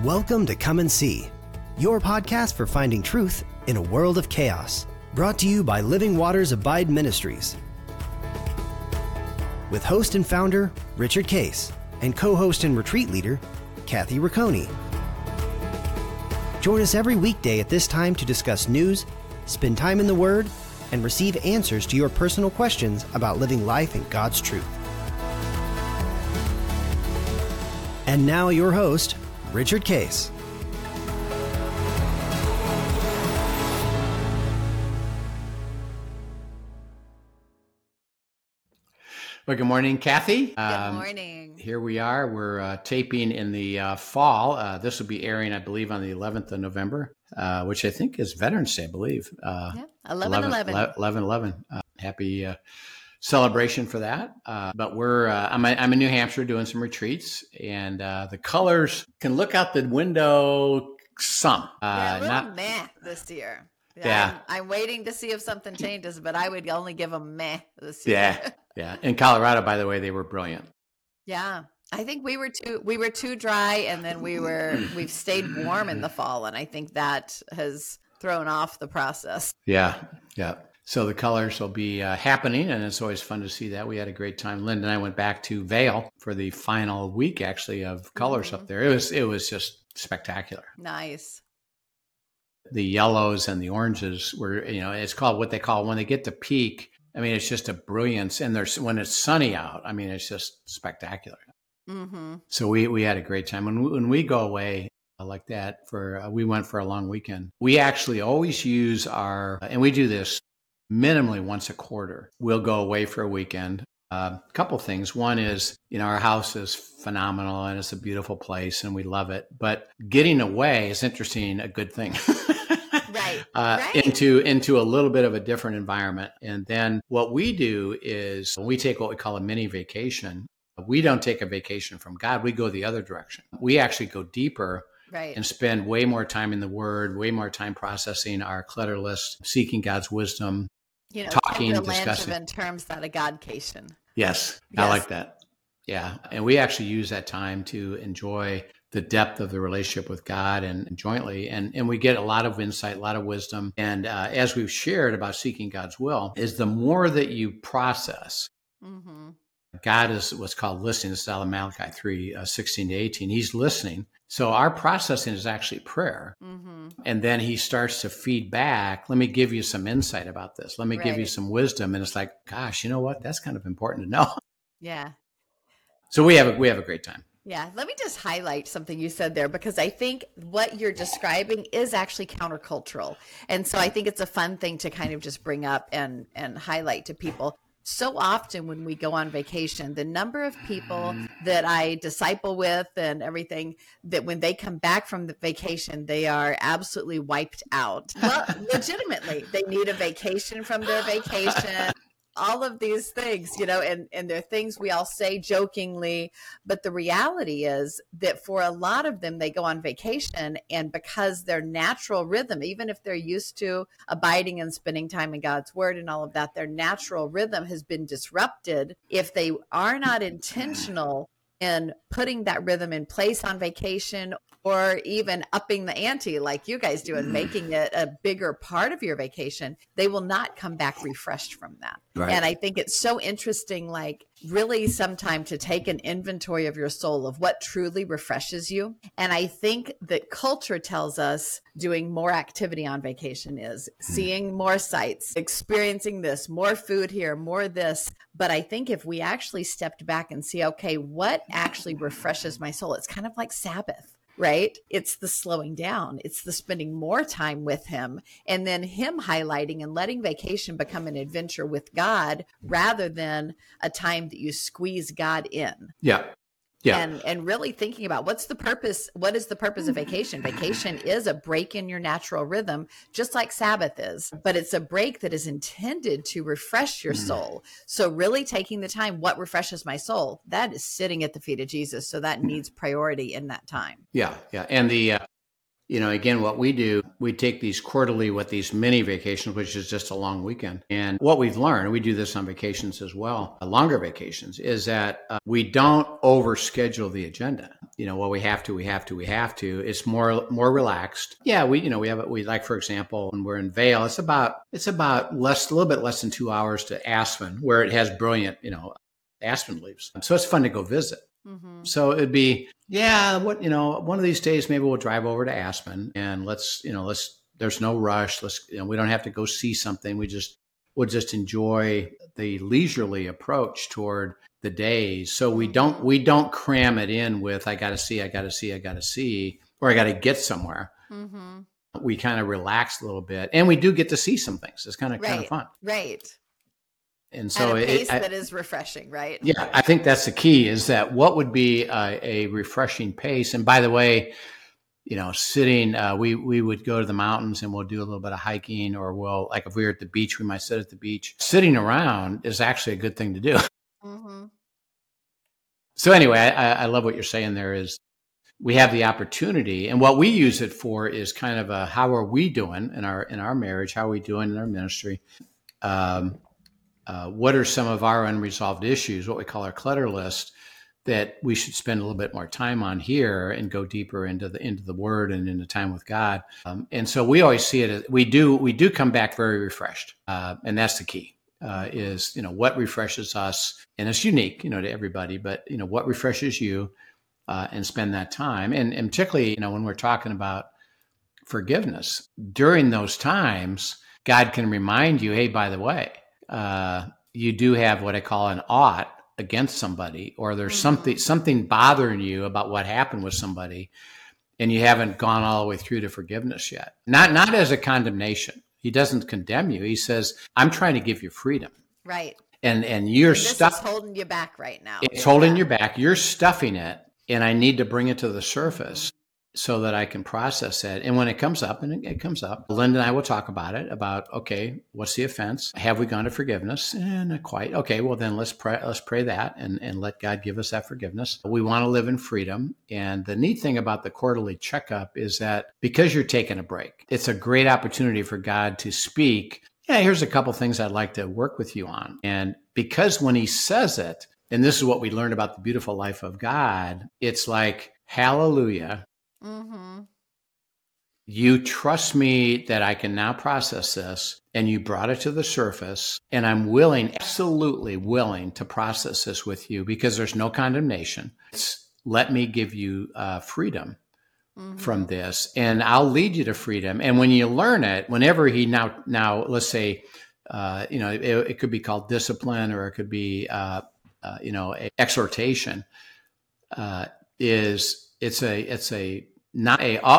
Welcome to Come and See, your podcast for finding truth in a world of chaos. Brought to you by Living Waters Abide Ministries. With host and founder, Richard Case, and co-host and retreat leader, Kathy Riccone. Join us every weekday at this time to discuss news, spend time in the Word, and receive answers to your personal questions about living life in God's truth. And now your host, Richard Case. Well, good morning, Kathy. Good morning. Here we are. We're taping in the fall. This will be airing, I believe, on the 11th of November, which I think is Veterans Day, I believe. 11/11. Happy celebration for that. But I'm in New Hampshire doing some retreats, and the colors can look out the window some. A little meh this year. Yeah. I'm waiting to see if something changes, but I would only give them meh this year. Yeah. In Colorado, by the way, they were brilliant. Yeah. I think we were too dry, and then we've stayed warm in the fall, and I think that has thrown off the process. Yeah. So the colors will be happening, and it's always fun to see that. We had a great time. Linda and I went back to Vail for the final week, actually, of colors up there. It was just spectacular. Nice. The yellows and the oranges were, it's called what they call when they get to peak. I mean, it's just a brilliance. And when it's sunny out, I mean, it's just spectacular. Mm-hmm. So we had a great time. When we go away like that we went for a long weekend. We actually always use and we do this minimally once a quarter. We'll go away for a weekend. A couple things. One is, our house is phenomenal and it's a beautiful place and we love it. But getting away is interesting, a good thing. Right. Into a little bit of a different environment. And then what we do is we take what we call a mini vacation. We don't take a vacation from God. We go the other direction. We actually go deeper. Right. And spend way more time in the Word, way more time processing our clutter list, seeking God's wisdom, talking, discussing. In terms that a Godcation. Yes, I like that. Yeah. And we actually use that time to enjoy the depth of the relationship with God and jointly. And we get a lot of insight, a lot of wisdom. And as we've shared about seeking God's will, is the more that you process, mm-hmm. God is what's called listening. This is out of Malachi 3, 16 to 18. He's listening. So our processing is actually prayer. Mm-hmm. And then he starts to feed back. Let me give you some insight about this. Let me give you some wisdom. And it's like, gosh, you know what? That's kind of important to know. Yeah. So we have a great time. Yeah. Let me just highlight something you said there, because I think what you're describing is actually countercultural. And so I think it's a fun thing to kind of just bring up and highlight to people. So often when we go on vacation, the number of people that I disciple with and everything, that when they come back from the vacation, they are absolutely wiped out. Well, legitimately, they need a vacation from their vacation. All of these things, and they're things we all say jokingly, but the reality is that for a lot of them, they go on vacation, and because their natural rhythm, even if they're used to abiding and spending time in God's Word and all of that, their natural rhythm has been disrupted. If they are not intentional in putting that rhythm in place on vacation, or even upping the ante like you guys do and making it a bigger part of your vacation, they will not come back refreshed from that. Right. And I think it's so interesting, like really sometime to take an inventory of your soul of what truly refreshes you. And I think that culture tells us doing more activity on vacation is seeing more sights, experiencing this, more food here, more this. But I think if we actually stepped back and see, okay, what actually refreshes my soul? It's kind of like Sabbath. Right? It's the slowing down. It's the spending more time with him, and then him highlighting and letting vacation become an adventure with God rather than a time that you squeeze God in. Yeah. And really thinking about what is the purpose of vacation? Vacation is a break in your natural rhythm, just like Sabbath is, but it's a break that is intended to refresh your soul. So really taking the time, what refreshes my soul? That is sitting at the feet of Jesus. So that needs priority in that time. Yeah. And Again, what we do, we take these quarterly with these mini vacations, which is just a long weekend. And what we've learned, we do this on vacations as well, longer vacations, is that we don't overschedule the agenda. Well, we have to. It's more relaxed. Yeah, we like, for example, when we're in Vail, it's about a little bit less than 2 hours to Aspen, where it has brilliant, aspen leaves. So it's fun to go visit. Mm-hmm. So it'd be, one of these days, maybe we'll drive over to Aspen and there's no rush. We don't have to go see something. We'll just enjoy the leisurely approach toward the days. So we don't cram it in with, I got to see, or I got to get somewhere. Mm-hmm. We kind of relax a little bit, and we do get to see some things. It's kind of fun. Right. And so at a pace that is refreshing, right? Yeah, I think that's the key, is that what would be a refreshing pace. And by the way, sitting, we would go to the mountains and we'll do a little bit of hiking, or like if we were at the beach, we might sit at the beach. Sitting around is actually a good thing to do. Mm-hmm. So anyway, I love what you're saying there, is we have the opportunity, and what we use it for is kind of a, how are we doing in our marriage? How are we doing in our ministry? What are some of our unresolved issues, what we call our clutter list, that we should spend a little bit more time on here and go deeper into the Word and into time with God. And so we always see it as we do come back very refreshed, and that's the key. Is what refreshes us, and it's unique to everybody, but what refreshes you, and spend that time, and particularly when we're talking about forgiveness during those times, God can remind you, hey, by the way, you do have what I call an ought against somebody, or there's something bothering you about what happened with somebody, and you haven't gone all the way through to forgiveness yet. Not as a condemnation. He doesn't condemn you. He says, I'm trying to give you freedom. Right. And you're stuck. This is holding you back right now. It's holding you back. You're stuffing it, and I need to bring it to the surface so that I can process it. And when it comes up, and it comes up, Linda and I will talk about it, okay, what's the offense? Have we gone to forgiveness? Not quite. Okay, well then let's pray that and let God give us that forgiveness. We want to live in freedom. And the neat thing about the quarterly checkup is that because you're taking a break, it's a great opportunity for God to speak. Yeah, here's a couple things I'd like to work with you on. And because when he says it, and this is what we learned about the beautiful life of God, it's like, hallelujah. Mm-hmm. You trust me that I can now process this, and you brought it to the surface, and I'm absolutely willing to process this with you, because there's no condemnation. Let me give you freedom from this, and I'll lead you to freedom. And when you learn it, whenever he now let's say, it could be called discipline, or it could be, exhortation, not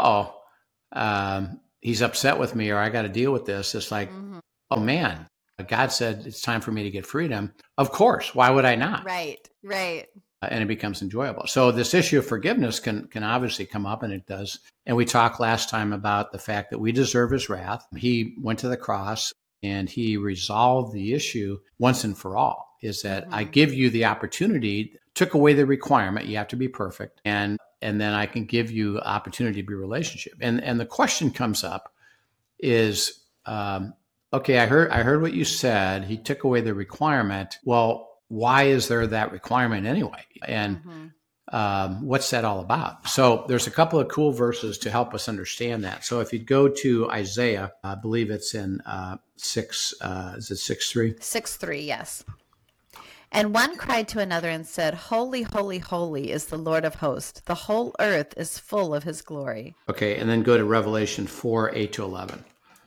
he's upset with me, or I got to deal with this. It's like, oh man, God said it's time for me to get freedom. Of course. Why would I not? Right. And it becomes enjoyable. So this issue of forgiveness can obviously come up, and it does. And we talked last time about the fact that we deserve his wrath. He went to the cross and he resolved the issue once and for all, is that I give you the opportunity, took away the requirement. You have to be perfect. And then I can give you opportunity to be relationship. And the question comes up is, okay, I heard what you said. He took away the requirement. Well, why is there that requirement anyway? And what's that all about? So there's a couple of cool verses to help us understand that. So if you go to Isaiah, I believe it's in 6, is it 6:3? 6:3, yes. And one cried to another and said, Holy, holy, holy is the Lord of hosts. The whole earth is full of his glory. Okay, and then go to Revelation 4:8-11.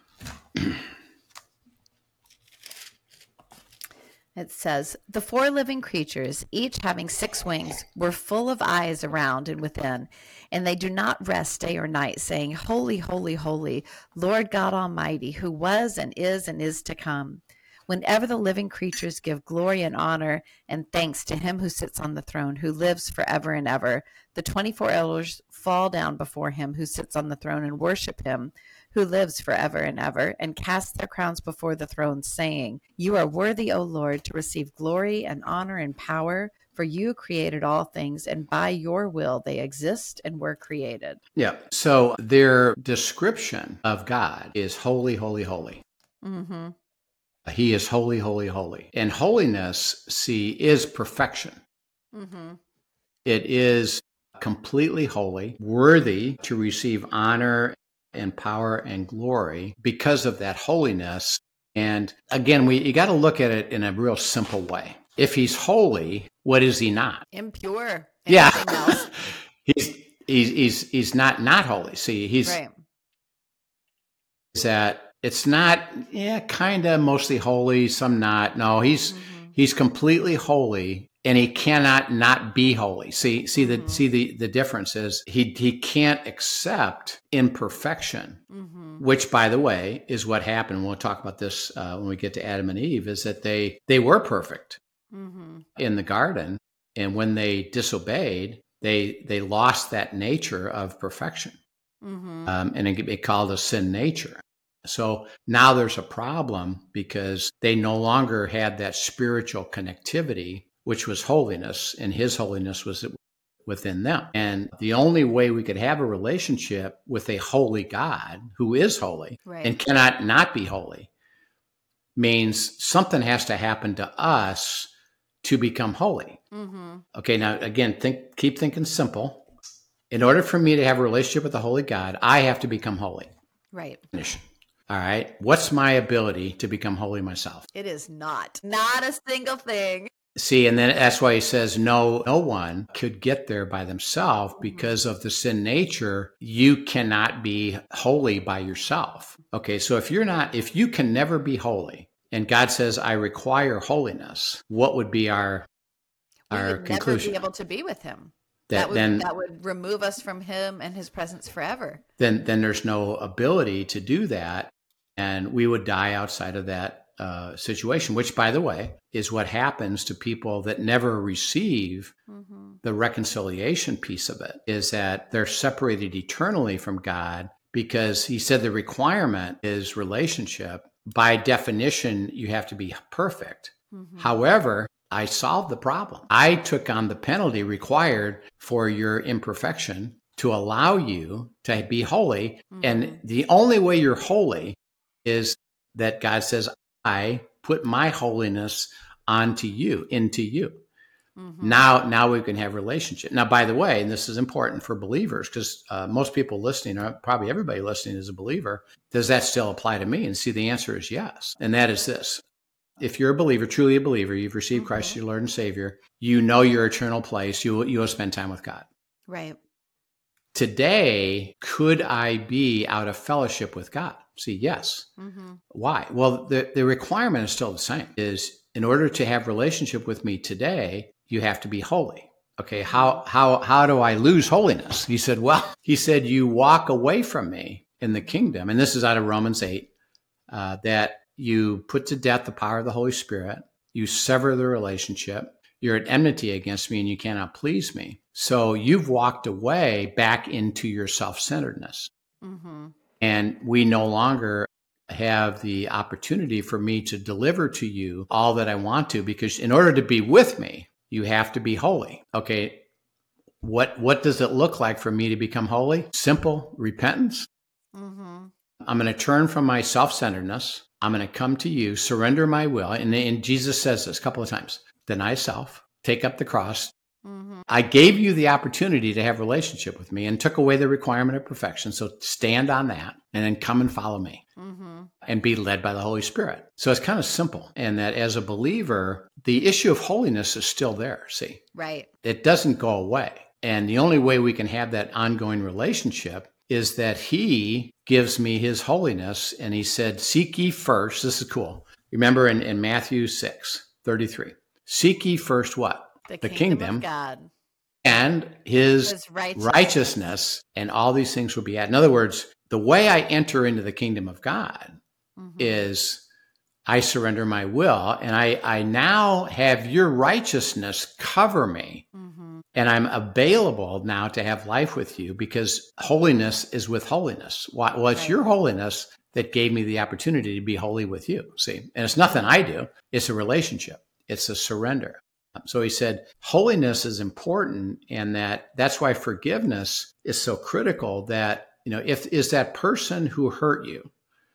It says, the 4 living creatures, each having 6 wings, were full of eyes around and within, and they do not rest day or night, saying, Holy, holy, holy, Lord God Almighty, who was and is to come. Whenever the living creatures give glory and honor and thanks to him who sits on the throne, who lives forever and ever, the 24 elders fall down before him who sits on the throne and worship him who lives forever and ever, and cast their crowns before the throne, saying, You are worthy, O Lord, to receive glory and honor and power, For you created all things, and by your will they exist and were created. Yeah. So their description of God is holy, holy, holy. Mm-hmm. He is holy, holy, holy. And holiness, see, is perfection. Mm-hmm. It is completely holy, worthy to receive honor and power and glory because of that holiness. And again, you got to look at it in a real simple way. If he's holy, what is he not? Impure. Yeah. Anything else? he's not holy. See, he's Right. that it's not, kind of mostly holy, some not. No, he's completely holy, and he cannot not be holy. See the difference is he can't accept imperfection, which, by the way, is what happened. We'll talk about this when we get to Adam and Eve. Is that they were perfect in the garden, and when they disobeyed, they lost that nature of perfection, and it called a sin nature. So now there's a problem because they no longer had that spiritual connectivity, which was holiness, and his holiness was within them. And the only way we could have a relationship with a holy God who is holy and cannot not be holy means something has to happen to us to become holy. Okay, now again, keep thinking simple. In order for me to have a relationship with the holy God, I have to become holy. Right. All right. What's my ability to become holy myself? It is not a single thing. See, and then that's why he says no one could get there by themselves because of the sin nature. You cannot be holy by yourself. Okay. So if you can never be holy, and God says, I require holiness, what would be our conclusion? Never be able to be with him. That would remove us from him and his presence forever. Then there's no ability to do that, and we would die outside of that situation, which, by the way, is what happens to people that never receive the reconciliation piece of it, is that they're separated eternally from God because he said the requirement is relationship. By definition, you have to be perfect. However, I solved the problem. I took on the penalty required for your imperfection to allow you to be holy. And the only way you're holy is that God says, I put my holiness into you. Now we can have relationship. Now, by the way, and this is important for believers because most people listening, or probably everybody listening is a believer. Does that still apply to me? And see, the answer is yes. And that is this. If you're a believer, truly a believer, you've received Christ as your Lord and Savior, you know your eternal place, you will spend time with God. Right. Today, could I be out of fellowship with God? See, yes. Why? Well, the requirement is still the same, is in order to have relationship with me today, you have to be holy. Okay, how do I lose holiness? He said, you walk away from me in the kingdom. And this is out of Romans 8, that you put to death the power of the Holy Spirit. You sever the relationship. You're at enmity against me and you cannot please me. So you've walked away back into your self-centeredness. And we no longer have the opportunity for me to deliver to you all that I want to, because in order to be with me, you have to be holy. Okay. What does it look like for me to become holy? Simple repentance. I'm going to turn from my self-centeredness. I'm going to come to you, surrender my will. And Jesus says this a couple of times, deny self, take up the cross. I gave you the opportunity to have a relationship with me and took away the requirement of perfection. So stand on that and then come and follow me and be led by the Holy Spirit. So it's kind of simple. And that as a believer, the issue of holiness is still there. See, right. It doesn't go away. And the only way we can have that ongoing relationship is that he gives me his holiness. And he said, seek ye first. This is cool. Remember in Matthew 6:33, seek ye first what? The kingdom of God and his righteousness, and all these things will be added. In other words, the way I enter into the kingdom of God is I surrender my will, and I now have your righteousness cover me. And I'm available now to have life with you because holiness is with holiness. Well, it's your holiness that gave me the opportunity to be holy with you. See, and it's nothing I do. It's a relationship. It's a surrender. So he said, holiness is important, and that's why forgiveness is so critical. That, is that person who hurt you,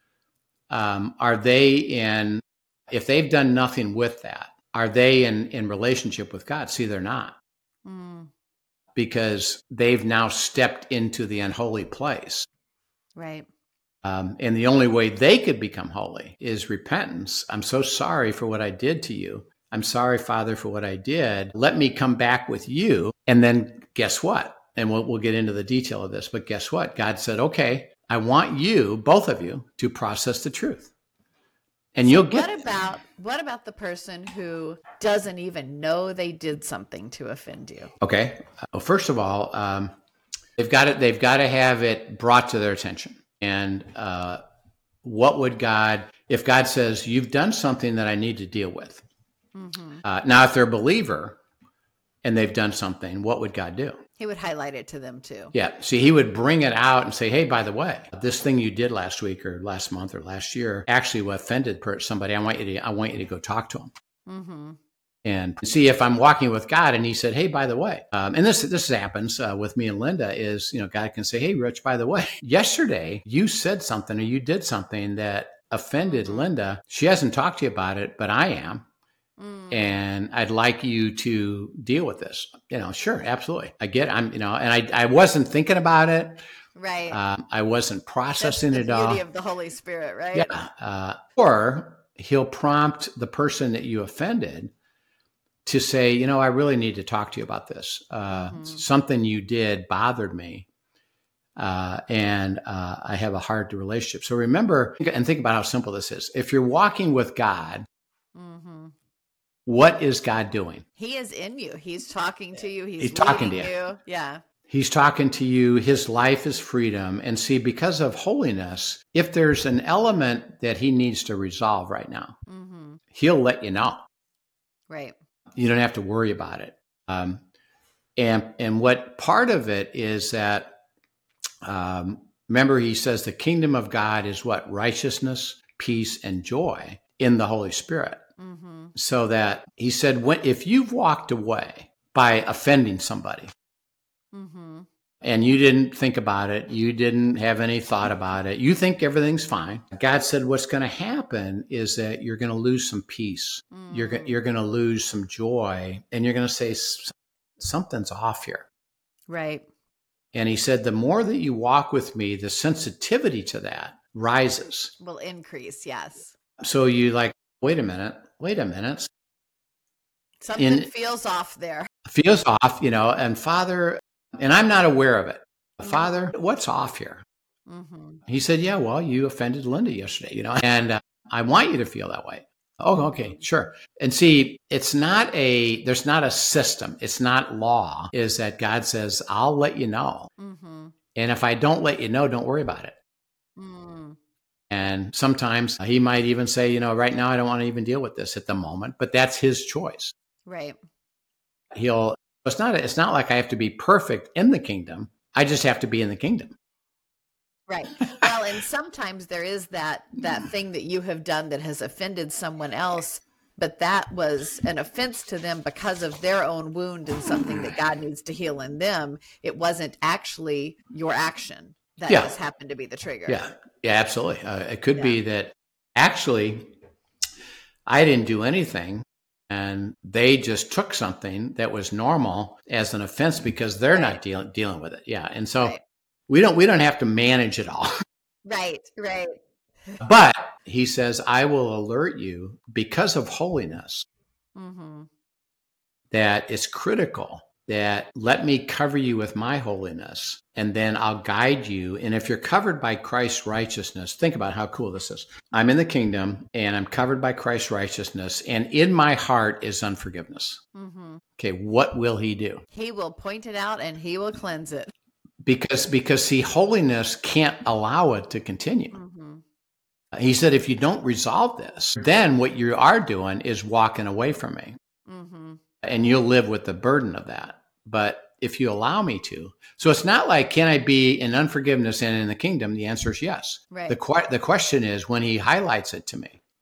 if they've done nothing with that, are they in relationship with God? See, they're not. Because they've now stepped into the unholy place. Right. And the only way they could become holy is repentance. I'm so sorry for what I did to you. I'm sorry, Father, for what I did. Let me come back with you. And then guess what? And we'll get into the detail of this, but guess what? God said, okay, I want you, both of you, to process the truth. And you'll get. What about the person who doesn't even know they did something to offend you? Okay. Well, first of all, they've got to have it brought to their attention. And what would God, if God says, you've done something that I need to deal with. Now, if they're a believer and they've done something, what would God do? He would highlight it to them too. Yeah. See, he would bring it out and say, hey, by the way, this thing you did last week or last month or last year actually offended somebody. I want you to go talk to them. And see, if I'm walking with God and he said, hey, by the way, and this happens with me and Linda is, God can say, hey, Rich, by the way, yesterday you said something or you did something that offended Linda. She hasn't talked to you about it, but I am. And I'd like you to deal with this. Sure, absolutely. And I wasn't thinking about it. Right. I wasn't processing it all. That's the beauty of the Holy Spirit, right? Yeah. Or he'll prompt the person that you offended to say, I really need to talk to you about this. Something you did bothered me. And I have a hard relationship. So remember and think about how simple this is. If you're walking with God, what is God doing? He is in you. He's talking to you. He's talking to you. Yeah. He's talking to you. His life is freedom. And see, because of holiness, if there's an element that he needs to resolve right now, he'll let you know. Right. You don't have to worry about it. And what part of it is that, remember, he says the kingdom of God is what? Righteousness, peace, and joy in the Holy Spirit. So that he said, if you've walked away by offending somebody and you didn't think about it, you didn't have any thought about it, you think everything's fine. God said what's going to happen is that you're going to lose some peace. You're going to lose some joy, and you're going to say something's off here. Right. And he said, the more that you walk with me, the sensitivity to that rises. Will increase, yes. So you wait a minute. Something feels off there. Feels off, and Father, and I'm not aware of it. Father, what's off here? He said, yeah, well, you offended Linda yesterday, and I want you to feel that way. Oh, okay, sure. And see, there's not a system. It's not law. Is that God says, I'll let you know. And if I don't let you know, don't worry about it. And sometimes he might even say, right now I don't want to even deal with this at the moment, but that's his choice. Right. It's not like I have to be perfect in the kingdom. I just have to be in the kingdom. Right. Well, and sometimes there is that thing that you have done that has offended someone else, but that was an offense to them because of their own wound and something that God needs to heal in them. It wasn't actually your action that just happened to be the trigger. Yeah, absolutely. It could be that actually I didn't do anything and they just took something that was normal as an offense because they're not dealing with it. Yeah. And so we don't have to manage it all. Right. But he says, I will alert you because of holiness that it's critical that let me cover you with my holiness, and then I'll guide you. And if you're covered by Christ's righteousness, think about how cool this is. I'm in the kingdom and I'm covered by Christ's righteousness, and in my heart is unforgiveness. Okay, what will he do? He will point it out and he will cleanse it. Because see, holiness can't allow it to continue. He said, if you don't resolve this, then what you are doing is walking away from me. And you'll live with the burden of that. But if you allow me to. So it's not like, can I be in unforgiveness and in the kingdom? The answer is yes. Right. The question is when he highlights it to me.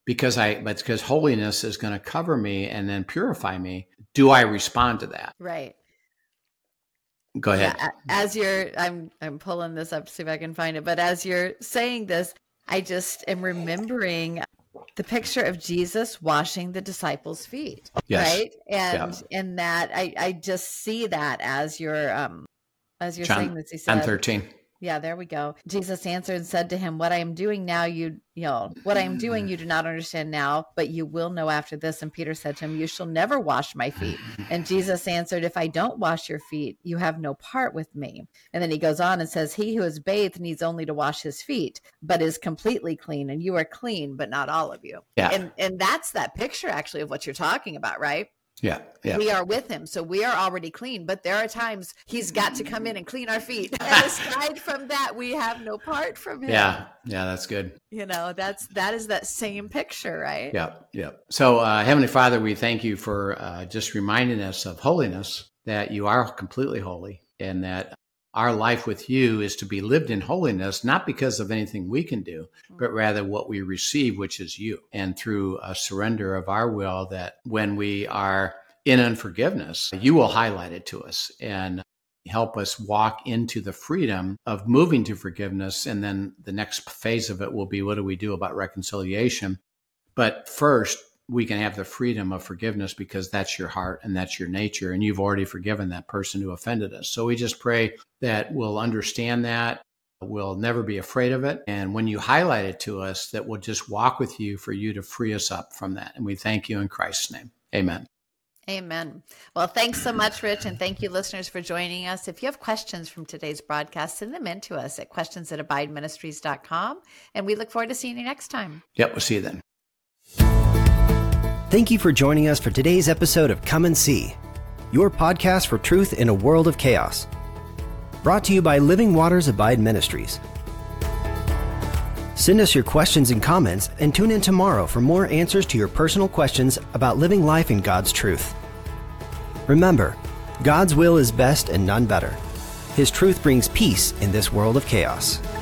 because holiness is going to cover me and then purify me. Do I respond to that? Right. Go ahead. Yeah, as I'm pulling this up to see if I can find it, but as you're saying this, I just am remembering the picture of Jesus washing the disciples' feet. Yes. Right. And that I just see that as you're saying this, he said, John 13. Yeah, there we go. Jesus answered and said to him, what I am doing now, you do not understand now, but you will know after this. And Peter said to him, you shall never wash my feet. And Jesus answered, if I don't wash your feet, you have no part with me. And then he goes on and says, he who is bathed needs only to wash his feet, but is completely clean. And you are clean, but not all of you. Yeah. And that's that picture actually of what you're talking about, right? Yeah. We are with him. So we are already clean, but there are times he's got to come in and clean our feet. And aside from that, we have no part from him. Yeah. That's good. That is that same picture, right? Yeah. So Heavenly Father, we thank you for just reminding us of holiness, that you are completely holy, and that our life with you is to be lived in holiness, not because of anything we can do, but rather what we receive, which is you. And through a surrender of our will, that when we are in unforgiveness, you will highlight it to us and help us walk into the freedom of moving to forgiveness. And then the next phase of it will be, what do we do about reconciliation? But first, we can have the freedom of forgiveness because that's your heart and that's your nature. And you've already forgiven that person who offended us. So we just pray that we'll understand that. We'll never be afraid of it. And when you highlight it to us, that we'll just walk with you for you to free us up from that. And we thank you in Christ's name. Amen. Amen. Well, thanks so much, Rich. And thank you, listeners, for joining us. If you have questions from today's broadcast, send them in to us at questions@abideministries.com. And we look forward to seeing you next time. Yep. We'll see you then. Thank you for joining us for today's episode of Come and See, your podcast for truth in a world of chaos. Brought to you by Living Waters Abide Ministries. Send us your questions and comments and tune in tomorrow for more answers to your personal questions about living life in God's truth. Remember, God's will is best and none better. His truth brings peace in this world of chaos.